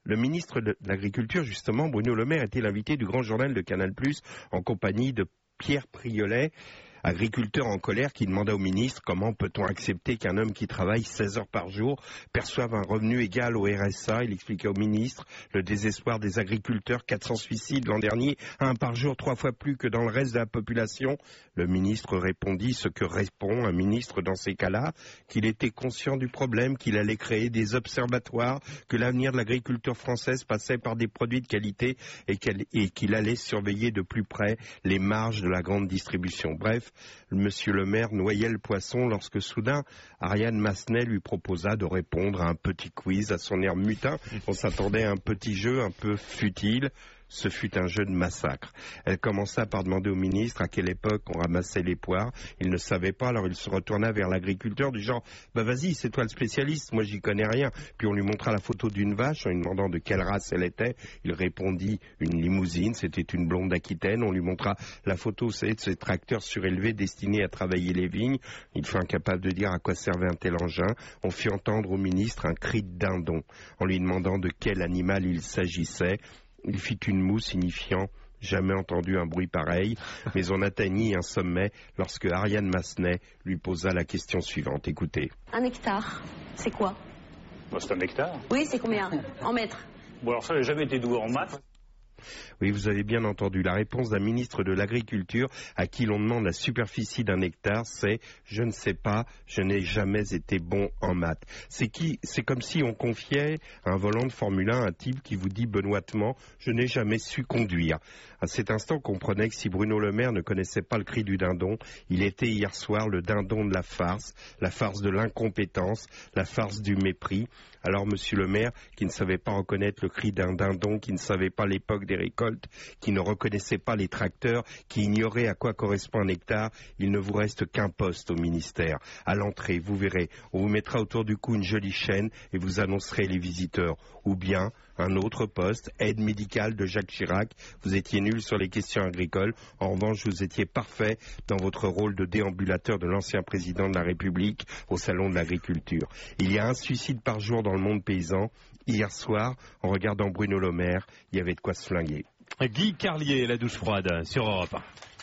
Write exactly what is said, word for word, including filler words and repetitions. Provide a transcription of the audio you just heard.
Le ministre de l'Agriculture, justement, Bruno Le Maire, était l'invité du grand journal de Canal plus, en compagnie de Pierre Priolet, agriculteur en colère, qui demanda au ministre comment peut-on accepter qu'un homme qui travaille seize heures par jour perçoive un revenu égal au R S A. Il expliquait au ministre le désespoir des agriculteurs, quatre cents suicides l'an dernier, un par jour, trois fois plus que dans le reste de la population. Le ministre répondit ce que répond un ministre dans ces cas-là, qu'il était conscient du problème, qu'il allait créer des observatoires, que l'avenir de l'agriculture française passait par des produits de qualité et qu'il allait surveiller de plus près les marges de la grande distribution. Bref, Monsieur le maire noyait le poisson lorsque soudain Ariane Massenet lui proposa de répondre à un petit quiz à son air mutin. On s'attendait à un petit jeu un peu futile. Ce fut un jeu de massacre. Elle commença par demander au ministre à quelle époque on ramassait les poires. Il ne savait pas, alors il se retourna vers l'agriculteur du genre « Bah vas-y, c'est toi le spécialiste, moi j'y connais rien ». Puis on lui montra la photo d'une vache en lui demandant de quelle race elle était. Il répondit « Une limousine, c'était une blonde d'Aquitaine ». On lui montra la photo, c'est de ces tracteurs surélevés destinés à travailler les vignes. Il fut incapable de dire à quoi servait un tel engin. On fit entendre au ministre un cri de dindon en lui demandant de quel animal il s'agissait. Il fit une moue signifiant « jamais entendu un bruit pareil », mais on atteignit un sommet lorsque Ariane Massenet lui posa la question suivante. Écoutez. Un hectare, c'est quoi? Bah, c'est un hectare. Oui, c'est combien? En mètres? Bon, alors ça, j'ai jamais été doué en maths. Oui, vous avez bien entendu. La réponse d'un ministre de l'Agriculture à qui l'on demande la superficie d'un hectare, c'est « je ne sais pas, je n'ai jamais été bon en maths ». C'est qui, c'est comme si on confiait à un volant de Formule un un type qui vous dit benoîtement « je n'ai jamais su conduire ». À cet instant, comprenait que si Bruno Le Maire ne connaissait pas le cri du dindon, il était hier soir le dindon de la farce, la farce de l'incompétence, la farce du mépris. Alors, monsieur le maire, qui ne savait pas reconnaître le cri d'un dindon, qui ne savait pas l'époque des récoltes, qui ne reconnaissait pas les tracteurs, qui ignorait à quoi correspond un hectare, il ne vous reste qu'un poste au ministère. À l'entrée, vous verrez, on vous mettra autour du cou une jolie chaîne et vous annoncerez les visiteurs. Ou bien un autre poste, aide médicale de Jacques Chirac. Vous étiez nul sur les questions agricoles. En revanche, vous étiez parfait dans votre rôle de déambulateur de l'ancien président de la République au salon de l'agriculture. Il y a un suicide par jour dans le monde paysan. Hier soir, en regardant Bruno Le Maire, il y avait de quoi se flinguer. Guy Carlier, la douche froide sur Europe un.